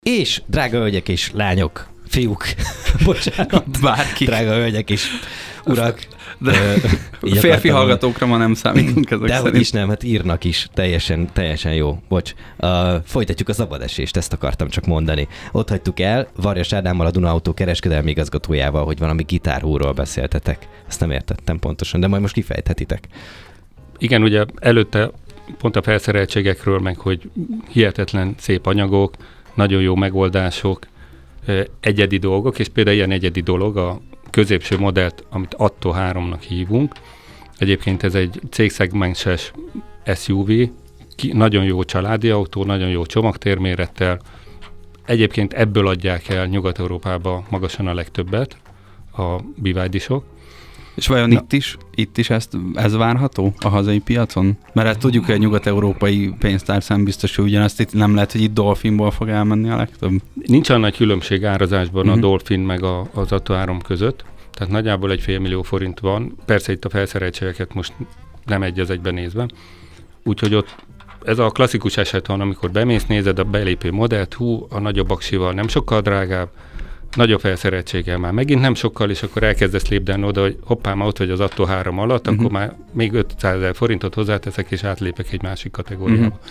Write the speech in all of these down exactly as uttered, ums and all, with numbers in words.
És drága hölgyek és lányok, fiúk, bocsánat, bárki. Drága hölgyek és urak. De ö, férfi hallgatókra ma nem számítunk ezek de szerint. hogy is nem, hát írnak is, teljesen, teljesen jó. Bocs. Uh, folytatjuk a szabadesést, ezt akartam csak mondani. Ott hagytuk el Varjas Ádámmal, a Duna Autó kereskedelmi igazgatójával, hogy valami gitárhúról beszéltetek. Ezt nem értettem pontosan, de majd most kifejthetitek. Igen, ugye előtte pont a felszereltségekről, meg hogy hihetetlen szép anyagok, nagyon jó megoldások, egyedi dolgok, és például ilyen egyedi dolog a középső modellt, amit Atto háromnak hívunk. Egyébként ez egy cégszegmenses es u vé, ki, nagyon jó családi autó, nagyon jó csomagtérmérettel. Egyébként ebből adják el Nyugat-Európába magasan a legtöbbet a bé vé dé-sok. És vajon Na. itt is, itt is ezt, ez várható a hazai piacon? Mert hát tudjuk, hogy a nyugat-európai pénztárcán biztos, hogy ugyanazt itt nem lehet, hogy itt Dolphinból fog elmenni a legtöbb. Nincs olyan nagy különbség árazásban uh-huh. a Dolphin meg a, az Atto három között. Tehát nagyjából egy fél millió forint van. Persze itt a felszereltségeket most nem egy az egyben nézve. Úgyhogy ott ez a klasszikus eset van, amikor bemész, nézed a belépő modellt, hú, a nagyobb aksival nem sokkal drágább, nagyobb felszereltséggel már megint nem sokkal, és akkor elkezdesz lépdelni oda, hogy hoppá, már ott vagy az Atto három alatt, uh-huh. akkor már még ötszázezer forintot hozzáteszek, és átlépek egy másik kategóriába. Uh-huh.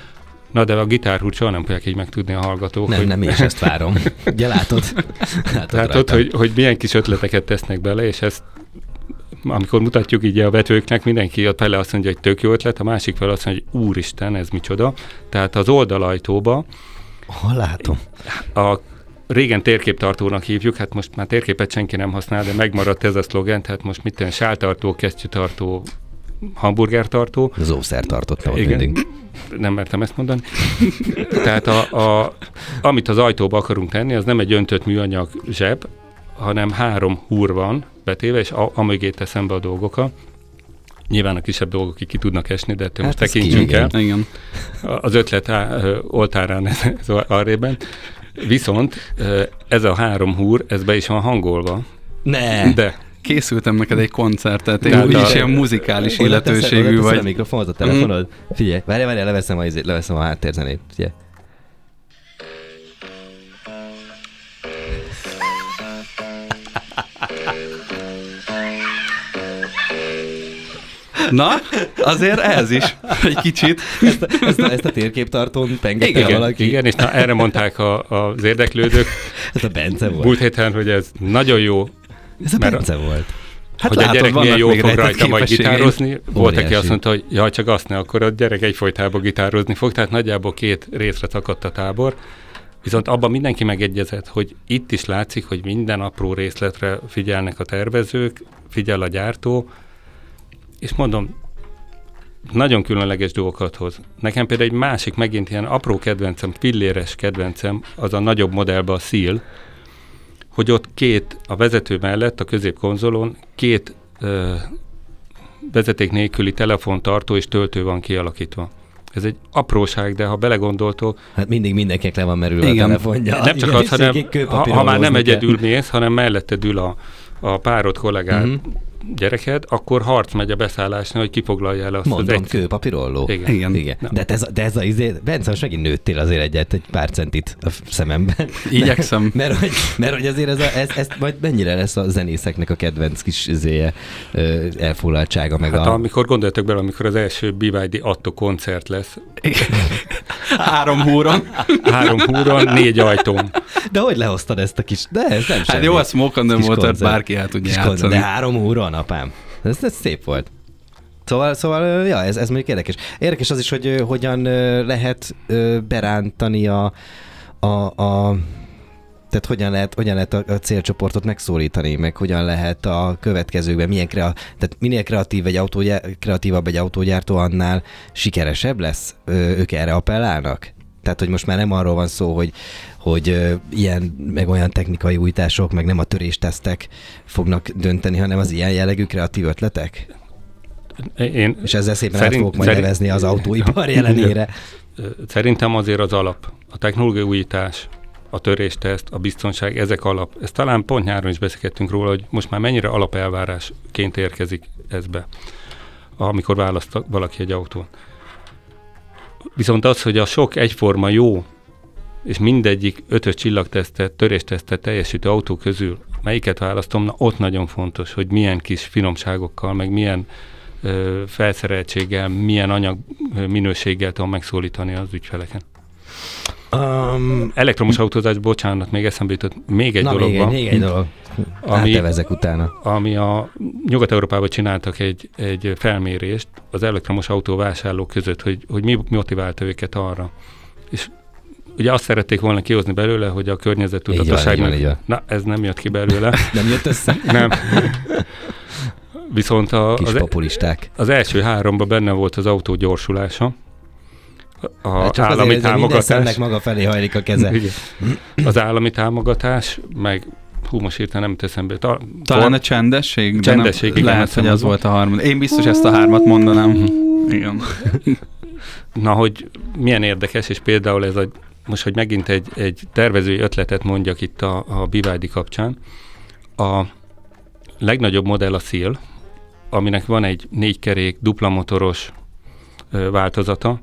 Na, de a gitárhúrt soha nem fogják így megtudni a hallgatók. Nem, hogy... nem, én is ezt várom. Ugye látod? látod Látod, hogy, hogy milyen kis ötleteket tesznek bele, és ezt amikor mutatjuk így a vetőknek, mindenki ott fele azt mondja, hogy tök jó ötlet, a másik fel azt mondja, hogy úristen, ez micsoda. Tehát az oldalajtóba Hol látom? A régen térképtartónak hívjuk, hát most már térképet senki nem használ, de megmaradt ez a szlogen, tehát most mit tenni, sáltartó, kesztyűtartó, hamburgertartó. Az ószertartott nem mindig. Nem mertem ezt mondani. Tehát a, a, amit az ajtóba akarunk tenni, az nem egy öntött műanyag zseb, hanem három húr van betéve, és a, a mögé teszem be a dolgokat. Nyilván a kisebb dolgok ki tudnak esni, de ettől hát most tekintsünk el. Igen. Az ötlet á, oltárán ez, ez arrében. Viszont ez a három húr, ez be is van hangolva. Ne! De készültem neked egy koncertet, én úgyis ilyen muzikális illetőségű vagy. A mikrofonot a telefonod. Mm. Figyelj, várj, várj, leveszem a, leveszem a háttérzenét. Figyelj. Na, azért ez is egy kicsit. Ezt a, ezt a, ezt a térképtartón pengette valaki. Igen, és na, erre mondták a, az érdeklődők. Ez a Bence volt. Múlt héten, hogy ez nagyon jó. Ez a Bence volt. Hát hogy látod, a gyerek milyen jól fog rajta majd gitározni. Volt, aki azt mondta, hogy jaj, csak azt ne, akkor a gyerek egyfolytában gitározni fog. Tehát nagyjából két részre szakadt a tábor. Viszont abban mindenki megegyezett, hogy itt is látszik, hogy minden apró részletre figyelnek a tervezők, figyel a gyártó, és mondom, nagyon különleges dolgokat hoz. Nekem például egy másik, megint ilyen apró kedvencem, pilléres kedvencem, az a nagyobb modellben a Seal, hogy ott két, a vezető mellett, a középkonzolon két ö, vezeték nélküli telefontartó és töltő van kialakítva. Ez egy apróság, de ha belegondoltok... Hát mindig mindenkinek le van merülve a telefonja. Nem csak az, hanem ha, ha már nem egyedül mész, hanem melletted ül a, a párod kollégát, uh-huh. gyereked, akkor harc megy a beszállásnál, hogy kifoglalja el azt. Mondom, az egy... kőpapírolló. Igen. Igen. Igen. De, ez, de ez a izé, Bence, most megint nőttél azért egyet, egy pár centit a szememben. Igyekszem. Mert, mert, mert hogy azért ez, a, ez, ez majd mennyire lesz a zenészeknek a kedvenc kis izéje, elfoglaltsága. Meg hát a... amikor gondoltok bele, amikor az első bé vé dé Atto koncert lesz. Három húron. Három húron, négy ajtón. De hogy lehoztad ezt a kis... De ez nem hát semmi. jó, a Smoke on the Water bárki el tudja játszani. De három húron, apám. Ez, ez szép volt. Szóval, szóval ja, ez, ez mondjuk érdekes. Érdekes az is, hogy hogyan lehet berántani a, a, a tehát hogyan lehet, hogyan lehet a, a célcsoportot megszólítani, meg hogyan lehet a következőkben, milyen krea, tehát minél kreatív egy autógyár, kreatívabb egy autógyártó, annál sikeresebb lesz, ők erre appellálnak? Tehát, hogy most már nem arról van szó, hogy, hogy uh, ilyen, meg olyan technikai újítások, meg nem a töréstesztek fognak dönteni, hanem az ilyen jellegű kreatív ötletek? Én És ezzel szépen szerint, át fogok majd szerint, nevezni az autóipar jelenére. Szerintem azért az alap, a technológiai újítás, a törésteszt, a biztonság, ezek alap. Ezt talán pont nyáron is beszélgettünk róla, hogy most már mennyire alapelvárásként érkezik ez be, amikor választ valaki egy autón. Viszont az, hogy a sok egyforma jó és mindegyik ötös csillagtesztet, töréstesztet teljesítő autó közül melyiket választom, na ott nagyon fontos, hogy milyen kis finomságokkal, meg milyen ö, felszereltséggel, milyen anyag ö, minőséggel tudom megszólítani az ügyfeleken. Um, Elektromos autózás, bocsánat, még eszembe jutott, még egy na, dolog még van. Még egy dolog. Ami, Átevezek utána. Ami a Nyugat-Európában csináltak egy, egy felmérést az elektromos autó vásárlók között, hogy, hogy mi motiválta őket arra. És ugye azt szerették volna kihozni belőle, hogy a környezettudatosságnak... Na, ez nem jött ki belőle. Nem jött össze? Nem. Viszont a, Kis az, populisták. az első háromban benne volt az autó gyorsulása, a csak állami azért, támogatás. Minden maga felé hajlik a keze. Az állami támogatás, meg hú, most hirtelen nem teszem be. Ta, Talán for... a csendesség? Csendesség, nem, igen. Lehet, hogy az volt a harmad. Én biztos ezt a hármat mondanám. Igen. Na, hogy milyen érdekes, és például ez a, most, hogy megint egy, egy tervezői ötletet mondjak itt a, a bé vé dé kapcsán. A legnagyobb modell a Seal, aminek van egy négykerék, dupla motoros ö, változata.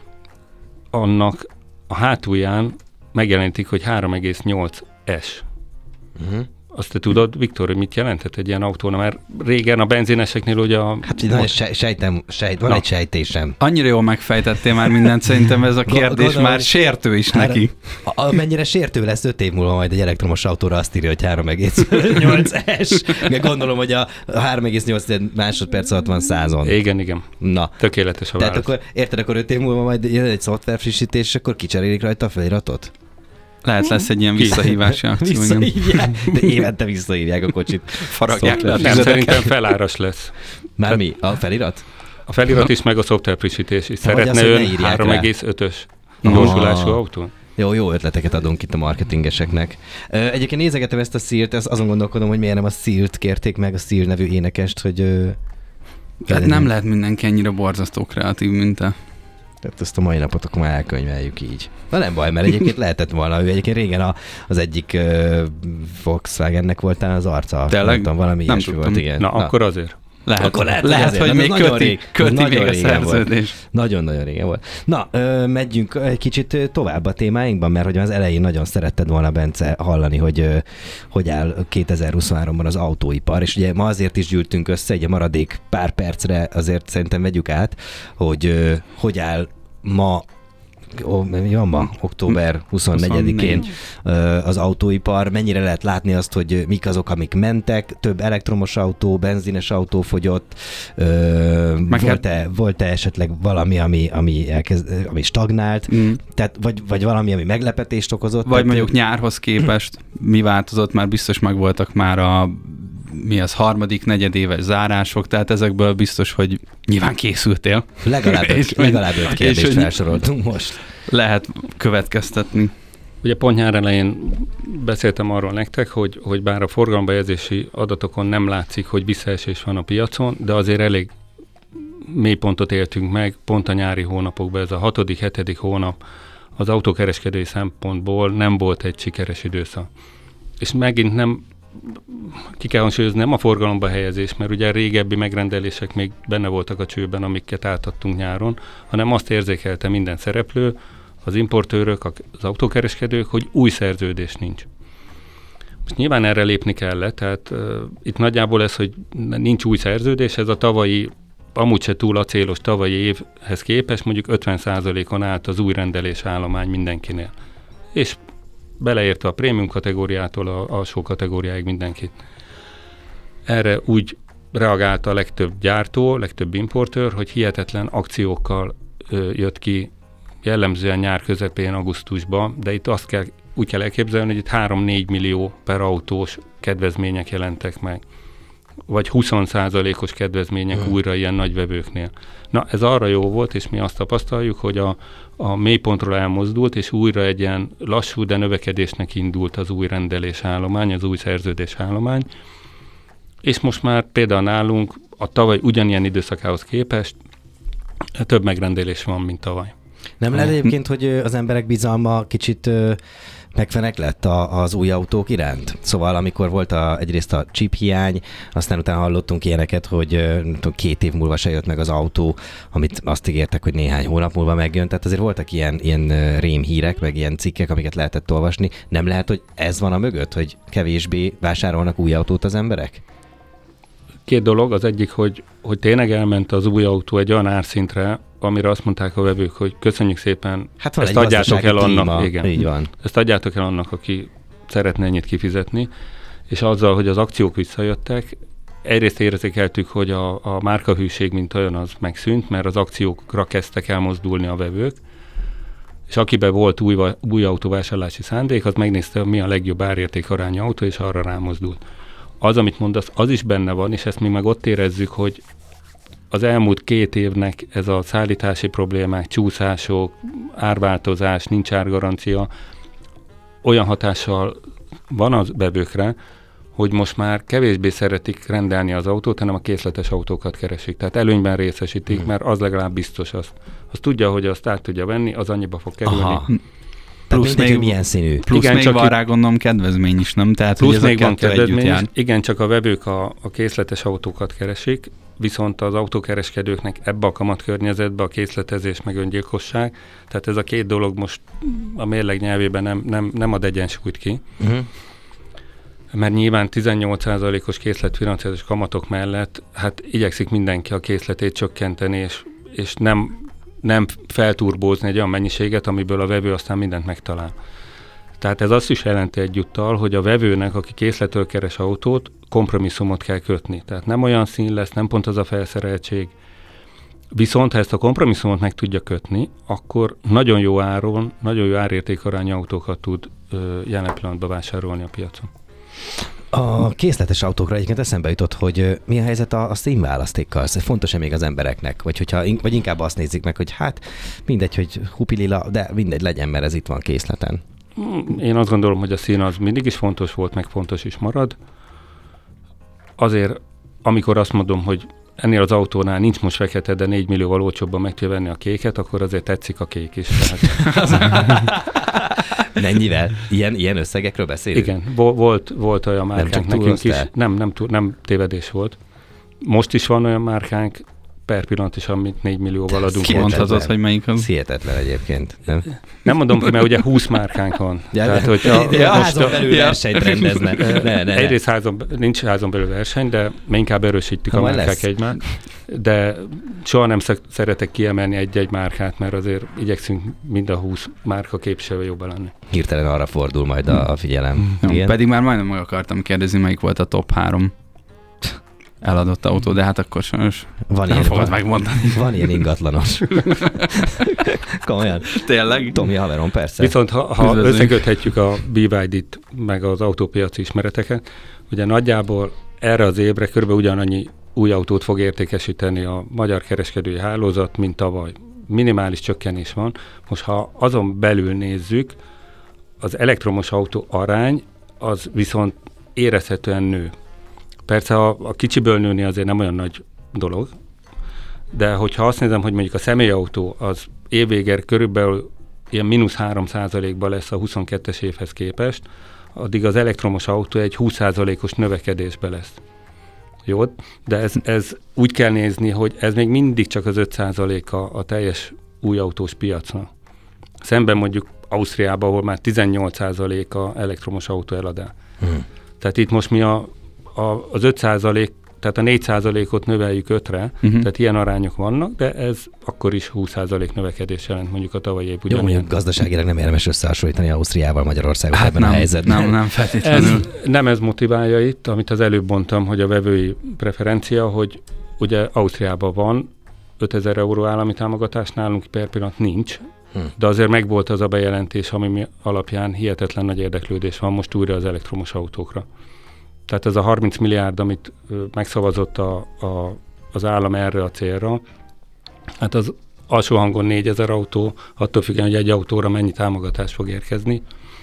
Annak a hátulján megjelenítik, hogy három egész nyolc es. Uh-huh. Azt te tudod, Viktor, hogy mit jelentett egy ilyen autóna? Mert régen a benzineseknél ugye a... Hát nagyon se, sejtem, sejt, van Na. egy sejtésem. Annyira jól megfejtettél már mindent, szerintem ez a kérdés Gondolom, már sértő is három, neki. A, a, mennyire sértő lesz öt év múlva majd egy elektromos autóra azt írja, hogy három egész nyolc es. Gondolom, hogy a három egész nyolc másodperc alatt van százon. Igen, igen. Na. Tökéletes a válasz. Tehát akkor, érted, akkor öt év múlva majd jön egy szoftver frissítés, és akkor kicserélik rajta a feliratot? Lehet lesz egy ilyen visszahívási akció. Visszahívják, de évente visszahívják a kocsit. Faragják le. Nem, szerintem feláras lesz. Már mi? A felirat? A felirat is, meg a szoftver frissítés is. Szeretne ön három egész ötös gyorsulású autó? Jó, jó ötleteket adunk itt a marketingeseknek. Egyébként nézegetem ezt a Seal-t, azon gondolkodom, hogy miért nem a Seal-t kérték meg, a Seal nevű énekest, hogy... Hát nem lehet mindenki ennyire borzasztó kreatív, mint te. Tehát ezt a mai napot akkor már elkönyveljük így. Na nem baj, mert egyébként lehetett volna. Ő egyébként régen a, az egyik uh, Volkswagennek voltál az arca. Tényleg? Mondtam, valami nem ilyesmi volt, igen. Na, Na, akkor azért. Lehet, akkor lehet, lehet, azért, hogy még köti, rég, köti nagyon még a szerződés. Nagyon-nagyon régen volt. Na, ö, megyünk egy kicsit tovább a témáinkban, mert hogy az elején nagyon szeretted volna, Bence, hallani, hogy ö, hogy áll kétezer-huszonháromban az autóipar, és ugye ma azért is gyűltünk össze, egy a maradék pár percre azért szerintem vegyük át, hogy ö, hogy áll ma, ó, mi van ma? október huszonnegyedikén az autóipar. Mennyire lehet látni azt, hogy mik azok, amik mentek? Több elektromos autó, benzines autó fogyott. Volt-e, volt-e esetleg valami, ami, ami, elkezd, ami stagnált? Mm. Tehát, vagy, vagy valami, ami meglepetést okozott? Vagy mondjuk nyárhoz képest mi változott? Már biztos megvoltak már a mi az harmadik, negyedéves zárások, tehát ezekből biztos, hogy nyilván készültél. Legalább öt, legalább öt kérdést felsoroltunk most. Lehet következtetni. Ugye pont nyár elején beszéltem arról nektek, hogy, hogy bár a forgalombejelzési adatokon nem látszik, hogy visszaesés van a piacon, de azért elég mélypontot éltünk meg, pont a nyári hónapokban, ez a hatodik, hetedik hónap az autókereskedői szempontból nem volt egy sikeres időszak. És megint nem ki kell hangsúlyozni, nem a forgalomba helyezés, mert ugye a régebbi megrendelések még benne voltak a csőben, amiket átadtunk nyáron, hanem azt érzékelte minden szereplő, az importőrök, az autókereskedők, hogy új szerződés nincs. Most nyilván erre lépni kellett, tehát uh, itt nagyjából ez, hogy nincs új szerződés, ez a tavalyi, amúgy se túl acélos tavalyi évhez képest mondjuk ötven százalékon állt az új rendelés állomány mindenkinél. És beleérte a prémium kategóriától a alsó kategóriáig mindenkit. Erre úgy reagálta a legtöbb gyártó, legtöbb importőr, hogy hihetetlen akciókkal ö, jött ki jellemzően nyár közepén, augusztusban, de itt azt kell, úgy kell elképzelni, hogy itt három-négy millió per autós kedvezmények jelentek meg, vagy húsz százalékos kedvezmények hmm. újra ilyen nagyvevőknél. Na, ez arra jó volt, és mi azt tapasztaljuk, hogy a, a mélypontról elmozdult, és újra egy ilyen lassú, de növekedésnek indult az új rendelés állomány, az új szerződés állomány, és most már például nálunk a tavaly ugyanilyen időszakához képest több megrendelés van, mint tavaly. Nem lehet egyébként, hogy az emberek bizalma kicsit ö, megfenek lett a, az új autók iránt. Szóval amikor volt a, egyrészt a chip hiány, aztán utána hallottunk ilyeneket, hogy két év múlva se jött meg az autó, amit azt ígértek, hogy néhány hónap múlva megjön. Tehát azért voltak ilyen, ilyen rémhírek, meg ilyen cikkek, amiket lehetett olvasni. Nem lehet, hogy ez van a mögött, hogy kevésbé vásárolnak új autót az emberek? Két dolog. Az egyik, hogy, hogy tényleg elment az új autó egy olyan árszintre, amire azt mondták a vevők, hogy köszönjük szépen, hát ezt adjátok el annak, igen. Így van. Ezt adjátok el annak, aki szeretne ennyit kifizetni, és azzal, hogy az akciók visszajöttek, egyrészt érzékeltük, hogy a, a márkahűség mint olyan az megszűnt, mert az akciókra kezdtek elmozdulni a vevők, és akiben volt új, új autóvásárlási szándék, az megnézte, mi a legjobb árérték-arányú autó, és arra rámozdult. Az, amit mondasz, az is benne van, és ezt mi meg ott érezzük, hogy az elmúlt két évnek ez a szállítási problémák, csúszások, árváltozás, nincs árgarancia, olyan hatással van az vevőkre, hogy most már kevésbé szeretik rendelni az autót, hanem a készletes autókat keresik. Tehát előnyben részesítik, hmm. mert az legalább biztos azt. Azt tudja, hogy azt át tudja venni, az annyiba fog kerülni. Aha. Plusz mindegy, még milyen színű. Plusz igen, még csak van rá gondolom kedvezmény is, nem? Tehát, plusz még van kedvezmény is. Igen, csak a vevők a, a készletes autókat keresik, viszont az autókereskedőknek ebbe a kamatkörnyezetbe a készletezés meg öngyilkosság. Tehát ez a két dolog most a mérleg nyelvében nem, nem, nem ad egyensúlyt ki. Uh-huh. Mert nyilván tizennyolc százalékos készletfinanszírozás kamatok mellett hát igyekszik mindenki a készletét csökkenteni, és, és nem, nem felturbózni egy olyan mennyiséget, amiből a vevő aztán mindent megtalál. Tehát ez azt is jelenti egyúttal, hogy a vevőnek, aki készletől keres autót, kompromisszumot kell kötni. Tehát nem olyan szín lesz, nem pont az a felszereltség. Viszont ha ezt a kompromisszumot meg tudja kötni, akkor nagyon jó áron, nagyon jó árértékarányú autókat tud ö, jelen pillanatban vásárolni a piacon. A készletes autókra egyébként eszembe jutott, hogy mi a helyzet a, a színválasztékkal. Ez fontos-e még az embereknek? Vagy, hogyha, vagy inkább azt nézik meg, hogy hát mindegy, hogy hupilila, de mindegy legyen, mert ez itt van készleten. Én azt gondolom, hogy a szín az mindig is fontos volt, meg fontos is marad. Azért, amikor azt mondom, hogy ennél az autónál nincs most fekete, de négy millióval olcsóbban meg tudja venni a kéket, akkor azért tetszik a kék is. Mennyivel? Ilyen, ilyen összegekről beszélünk? Igen, volt, volt olyan márkánk nekünk is. Nem, nem, nem tévedés volt. Most is van olyan márkánk, per pillanat is, amit négy millióval adunk. Kimondhatod, hogy melyik az? Hihetetlen egyébként. Nem, nem mondom ki, mert ugye húsz márkánk van. Ja, tehát, hogyha ja, most házon belül ja. versenyt rendezne. Ne, ne, egyrészt házon, nincs házon belül verseny, de mi inkább erősítjük ha a márkák egymást. De soha nem szeretek kiemelni egy-egy márkát, mert azért igyekszünk mind a húsz márka képviselő jobban lenni. Hirtelen arra fordul majd a, a figyelem. Jó, pedig már majdnem meg akartam kérdezni, melyik volt a top három eladott autó, de hát akkor sajnos van nem ilyen, fogod megmondani. Van ilyen ingatlanos. Komolyan. Tényleg? Tomi haverom, persze. Viszont ha, ha összeköthetjük a bé vé dé-t meg az autópiaci ismereteket, ugye nagyjából erre az évre körülbelül ugyanannyi új autót fog értékesíteni a magyar kereskedői hálózat, mint tavaly. Minimális csökkenés van. Most ha azon belül nézzük, az elektromos autó arány az viszont érezhetően nő. Persze a, a kicsiből nőni azért nem olyan nagy dolog, de hogyha azt nézem, hogy mondjuk a személyautó az évvégére körülbelül ilyen mínusz három százalékban lesz a huszonkettes évhez képest, addig az elektromos autó egy húsz százalékos növekedésbe lesz. Jó? De ez, ez úgy kell nézni, hogy ez még mindig csak az öt százaléka a teljes új autós piacnak. Szemben mondjuk Ausztriában, ahol már tizennyolc százaléka elektromos autó eladás. Hmm. Tehát itt most mi a A, az öt százalék, tehát a négy százalékot növeljük ötre, uh-huh. tehát ilyen arányok vannak, de ez akkor is húsz százalék növekedés jelent mondjuk a tavalyi év. Jó, mondjuk gazdaságilag nem érdemes összehasonlítani Ausztriával, Magyarországot hát ebben nem, a helyzetben. Nem, nem feltétlenül. Ez, nem ez motiválja itt, amit az előbb mondtam, hogy a vevői preferencia, hogy ugye Ausztriában van ötezer euró állami támogatás, nálunk per pillanat nincs, hmm. de azért megvolt az a bejelentés, ami alapján hihetetlen nagy érdeklődés van most újra az elektromos autókra. Tehát ez a harminc milliárd, amit ö, megszavazott a, a, az állam erre a célra, hát az alsó hangon négyezer autó, attól függően, hogy egy autóra mennyi támogatás fog érkezni,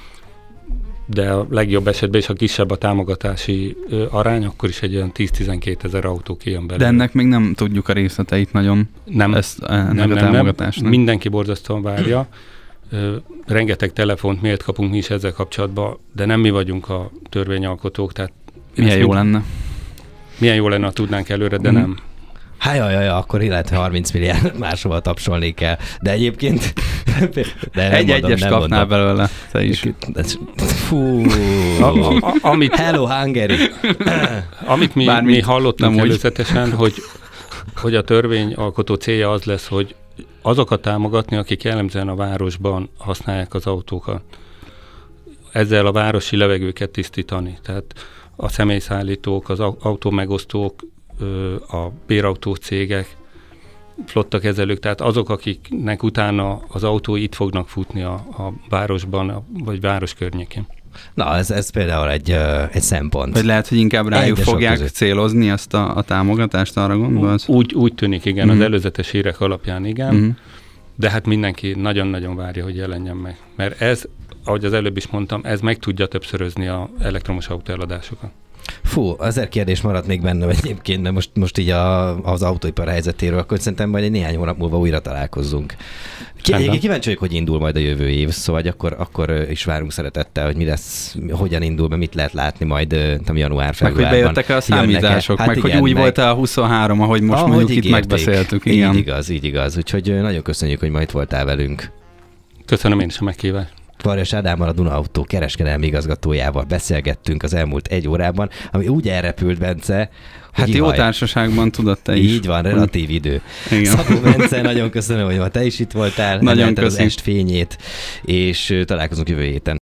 de a legjobb esetben is, ha kisebb a támogatási ö, arány, akkor is egy olyan tíz-tizenkét ezer autó kijön belőle. De ennek még nem tudjuk a részleteit nagyon, nem, ezt, ennek nem, a nem, támogatásnak. Nem. Mindenki borzasztóan várja. Ö, rengeteg telefont, mailt kapunk mi is ezzel kapcsolatban, de nem mi vagyunk a törvényalkotók. Tehát milyen jó mind, lenne. Milyen jó lenne, ha tudnánk előre, de mm. nem. Hát jaj, jaj, akkor illetve harminc milliárd máshova tapsolni kell. De egyébként... De Egy-egyes kapnál belőle, te is. Fú, a, a, a, amit, hello Hungary. Amit mi, mi hallottunk előzetesen, hogy, hogy a törvényalkotó célja az lesz, hogy azokat támogatni, akik jellemzően a városban használják az autókat. Ezzel a városi levegőket tisztítani. Tehát a személyszállítók, az autómegosztók, a bérautó cégek, flottakezelők, tehát azok, akiknek utána az autó itt fognak futni a, a városban, vagy város környékén. Na, ez, ez például egy, egy szempont. Vagy lehet, hogy inkább rájuk Egyesek fogják között. célozni ezt a, a támogatást, arra gondolsz? Úgy, úgy tűnik, igen, mm-hmm. az előzetes hírek alapján igen, mm-hmm. de hát mindenki nagyon-nagyon várja, hogy jelenjen meg. Mert ez, ahogy az előbb is mondtam, ez meg tudja többszörözni az elektromos autó eladásokat. Fú, azért kérdés maradt még bennem egyébként, de most, most így a, az autóipar helyzetéről, akkor szerintem majd egy néhány hónap múlva újra találkozzunk. Ki, kíváncsi vagyok, hogy indul majd a jövő év, szóval akkor, akkor is várunk szeretettel, hogy mi lesz, hogyan indul, meg mit lehet látni majd nem január-februárban. Meg hogy bejöttek el a számítások, hát meg igen, hogy úgy meg... volt a huszonhárom, ahogy most ahogy mondjuk ígérték. Itt megbeszéltük. Igen. Így igaz, így igaz. Úgyhogy nagyon köszönjük, hogy ma itt voltál velünk. Köszönöm én is a meghívást. Varjas Ádámmal, a Duna Autó kereskedelmi igazgatójával beszélgettünk az elmúlt egy órában, ami úgy elrepült, Bence, hát jó ihaj. Társaságban tudod te is. Így van, relatív idő. Igen. Szabó Bence, nagyon köszönöm, hogy ma te is itt voltál. Nagyon köszönöm. Az est fényét, és találkozunk jövő héten.